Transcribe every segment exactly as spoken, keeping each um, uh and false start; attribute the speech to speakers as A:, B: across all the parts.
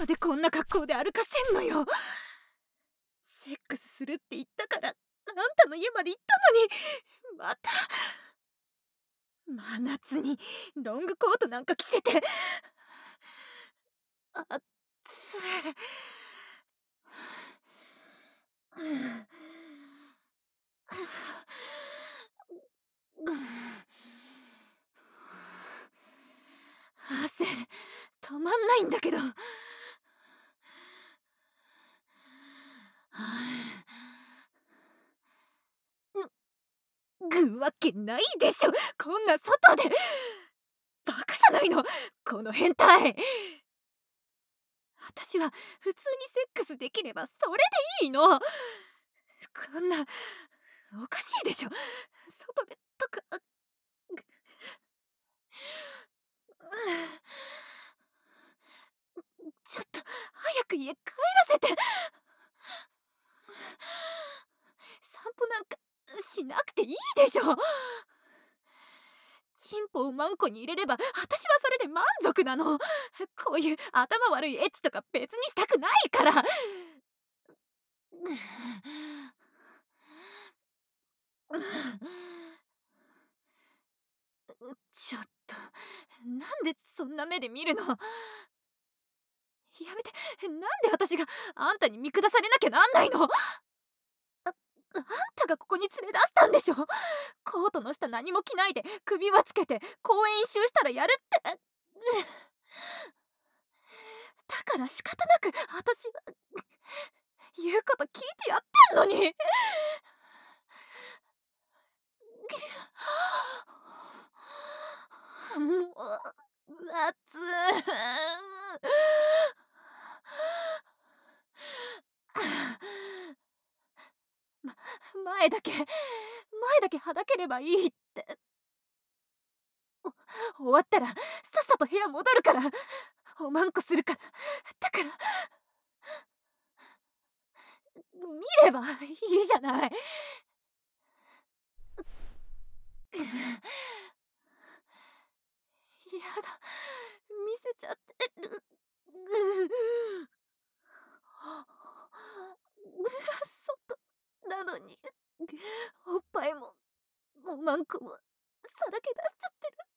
A: でこんな格好で歩かせんのよ。セックスするって言ったからあんたの家まで行ったのに、また真夏にロングコートなんか着せて。あっつい。汗止まんないんだけど。ぐわけないでしょ、こんな外で。バカじゃないのこの変態。私は普通にセックスできればそれでいいの。こんなおかしいでしょ、外でとか。ちょっと早く家帰らせて。散歩なんかしなくていいでしょ。チンポをマンコに入れれば私はそれで満足なの。こういう頭悪いエッチとか別にしたくないから。ちょっとなんでそんな目で見るの。やめて、なんで私があんたに見下されなきゃなんないの。ああんたがここに連れ出したんでしょ。コートの下何も着ないで首輪つけて公園一周したらやるって。だから仕方なく私は言うこと聞いてやってんのに。もう熱ま、前だけ前だけはだければいいって。お終わったらさっさと部屋戻るから。おまんこするから。だから見ればいいじゃない。やだ、見せちゃってる。外なのにおっぱいもおまんこもさらけ出しちゃってる。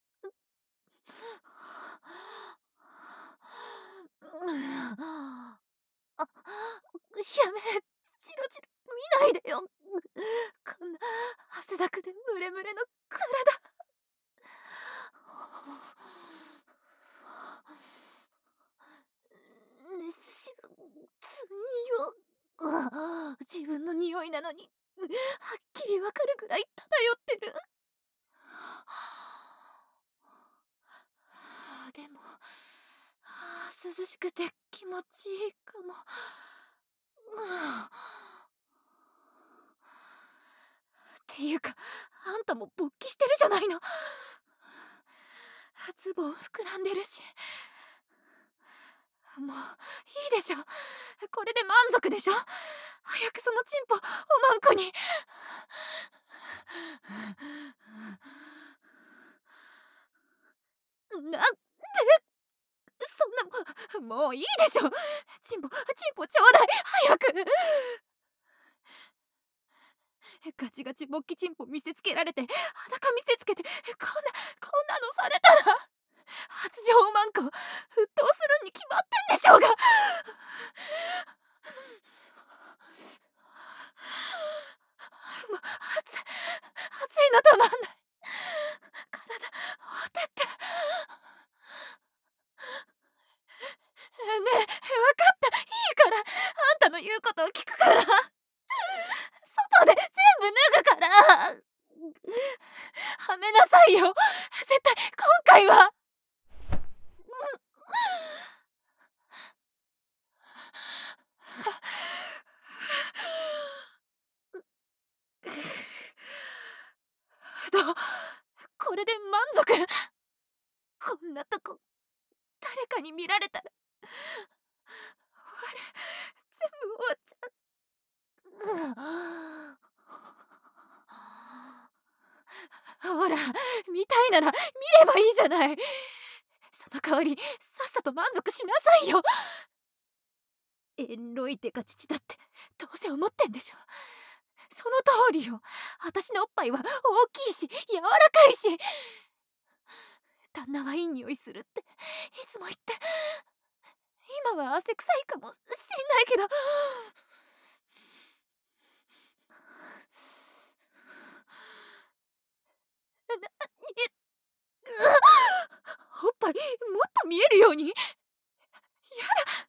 A: あ、やめ、チロチロ見ないでよ。こんな汗だくでムレムレの体。ネスシュ強よ。自分の匂いなのにはっきりわかるぐらい漂ってる。でも涼しくて気持ちいいかも。っていうかあんたも勃起してるじゃないの。ズボン膨らんでるし。もういいでしょ、これで満足でしょ。早くそのチンポおまんこに。なんでそんな、もういいでしょ。チンポチンポちょうだい早く。ガチガチ勃起チンポ見せつけられて裸見せつけてこんなこんなのされたら発情おまんこ沸騰するに決まってんでしょうが。もう熱い熱いのたまんない。体ほてって。ねえ分かった、いいからあんたの言うことを聞くから。外で全部脱ぐから。はめなさいよ絶対今回は。どう、これで満足。こんなとこ誰かに見られたら終わる、全部終わっちゃう。ほら見たいなら見ればいいじゃない。その代わりさっさと満足しなさいよ。エンロイテか父だってどうせ思ってんでしょ。その通りよ。私のおっぱいは大きいし柔らかいし、旦那はいい匂いするっていつも言って、今は汗臭いかもしんないけど、な、え、うわおっぱいもっと見えるように。やだ。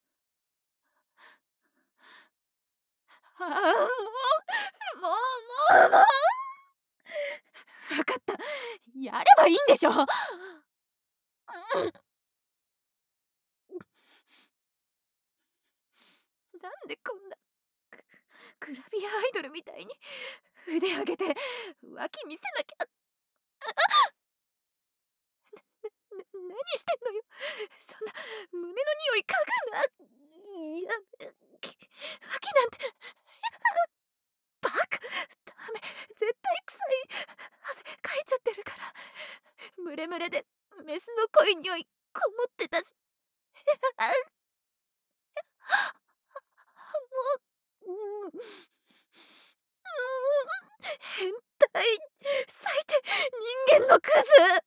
A: ああ、もうもうもうもう分かった、やればいいんでしょ。うん、なんでこんなグラビアアイドルみたいに腕上げて脇見せなきゃ。な、何してんのよ。そんな胸の匂い嗅ぐな。やめ、脇なんて、バカ、ダメ、絶対臭い。汗かいちゃってるから。ムレムレでメスの濃い匂いこもってたし。あ、もう、うん、うん、変態、最低、人間のクズ。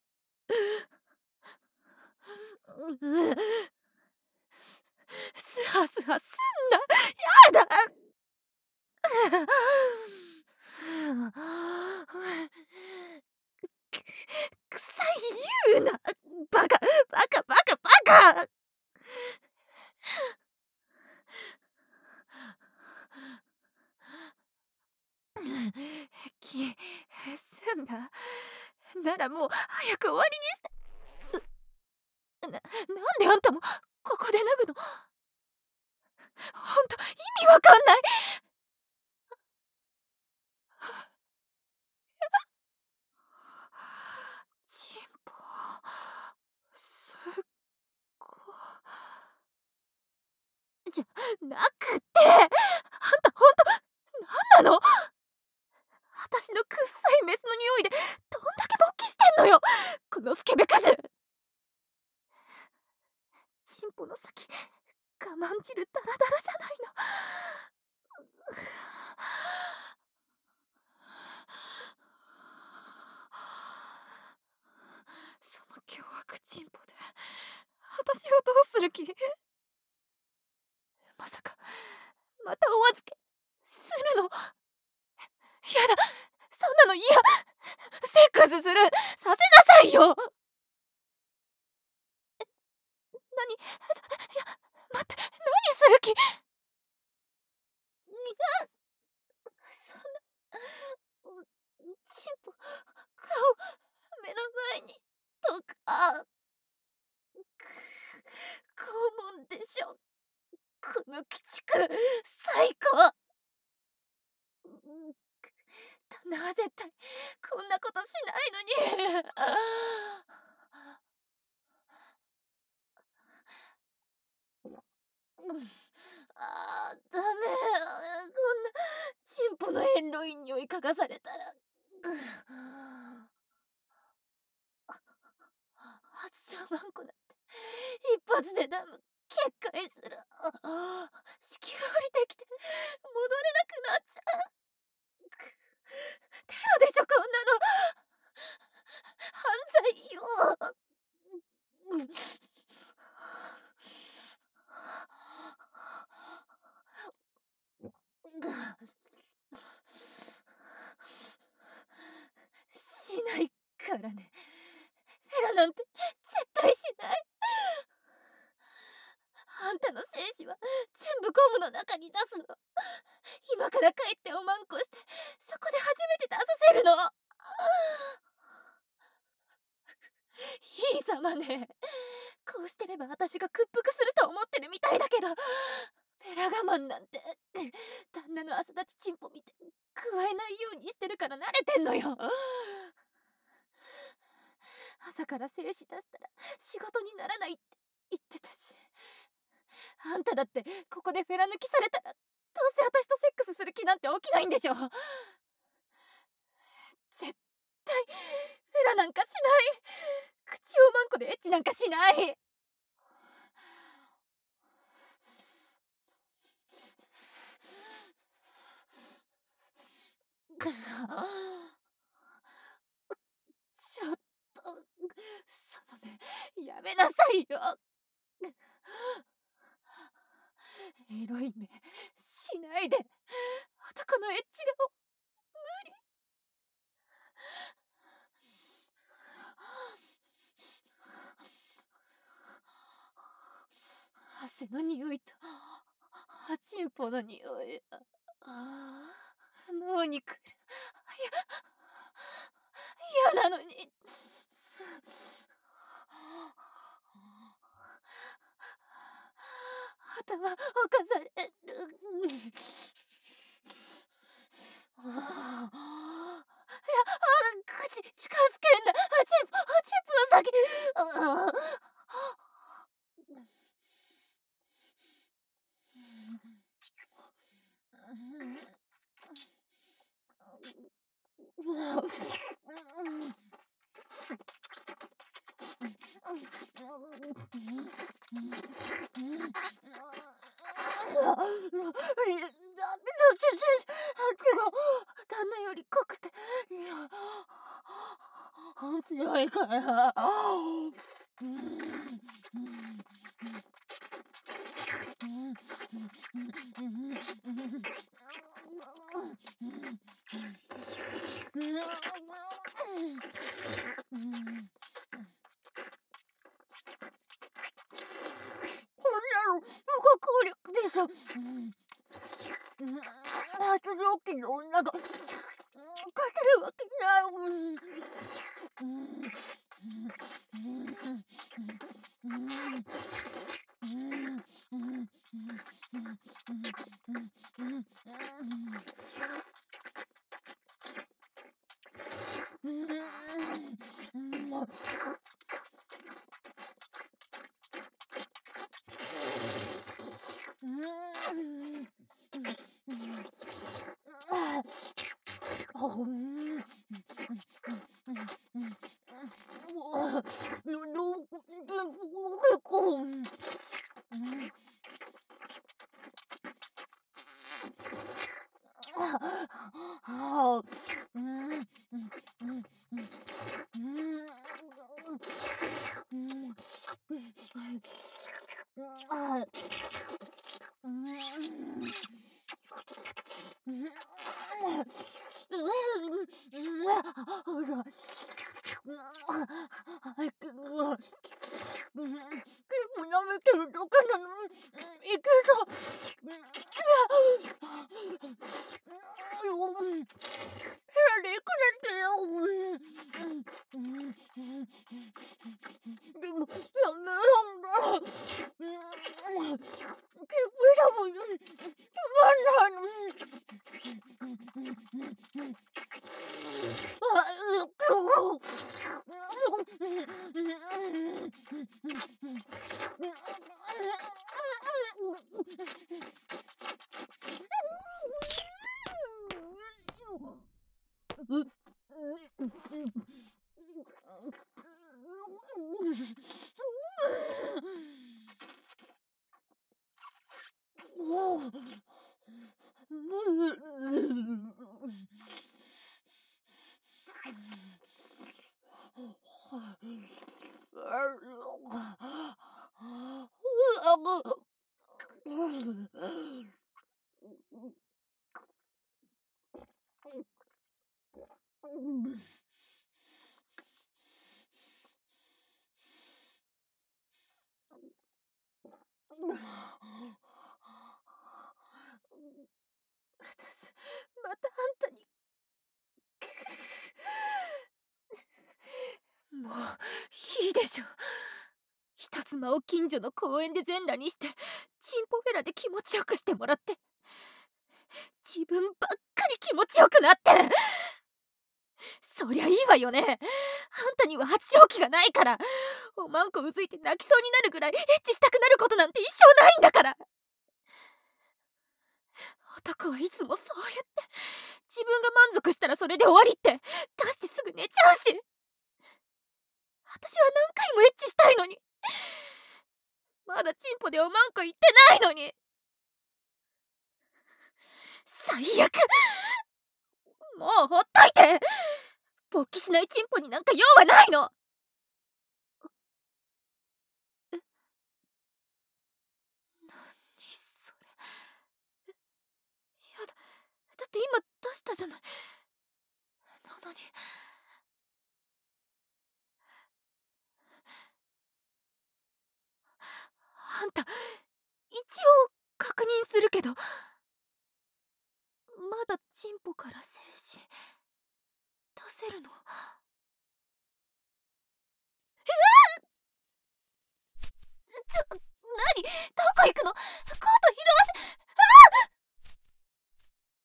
A: スハスハすんな、やだ。臭い言うな、バカバカバカバカ。きすんだならもう早く終わりにして。な、なんであんたもここで脱ぐの。ほんと意味わかんない。チンポすっごじゃなくって、あんたほんとなんなの。私のくっさいメスの匂いでどんだけ勃起してんのよ、このスケベクズ。チンポの先我慢汁ダラダラじゃないの。その凶悪チンポで私をどうする気。まさかまたお預けするの。やだ、そんなの嫌。セックスする、させなさいよ。何、いや待って、何する気。そんな、うチンポ顔目の前にとか、拷問でしょ、この鬼畜最高。旦那は絶対こんなことしないのに。あーダメ、こんなチンポのエンロイン匂い嗅がされたら。発情マンコなんて一発でダム決壊する。子宮が降りてきて戻れなくなっちゃう。テロでしょこんなの。犯罪よ。しないからね。フェラなんて絶対しない。あんたの精子は全部ゴムの中に出すの。今から帰っておまんこしてそこで初めて出させるの。いいざまね。こうしてれば私が屈服すると思ってるみたいだけど、フェラ我慢なんて旦那の朝立ちチンポ見て加えないようにしてるから慣れてんのよ。朝から精子出したら仕事にならないって言ってたし、あんただってここでフェラ抜きされたらどうせ私とセックスする気なんて起きないんでしょ。絶対フェラなんかしない。口をまんこでエッチなんかしない。 ちょっとその目やめなさいよ。エロい目しないで。男のエッチが無理。汗の匂いとハチンポの匂い、脳にくる。嫌なのに。頭をかされる。いや、口近づけんな。ハチンポ、ハチンポの先。旦那より濃くて強いから。こんなの不可抗力でしょ。発情期の女が勝てるわけない。私またあんたにもういいでしょ。人妻を近所の公園で全裸にしてチンポフェラで気持ちよくしてもらって、自分ばっかり気持ちよくなって。そりゃいいわよね。あんたには発情期がないから。おまんこうずいて泣きそうになるぐらいエッチしたくなることなんて一生ないんだから。男はいつもそうやって自分が満足したらそれで終わりって出してすぐ寝ちゃうし。私は何回もエッチしたいのに、まだチンポでおまんこ言ってないのに。最悪。 もうほっといて。勃起しないチンポになんか用はないの。え、なにそれ。やだ、だって今出したじゃない。なのに。あんた、一応確認するけど、まだチンポから精子出せるの？ちょ、なに？どこ行くの？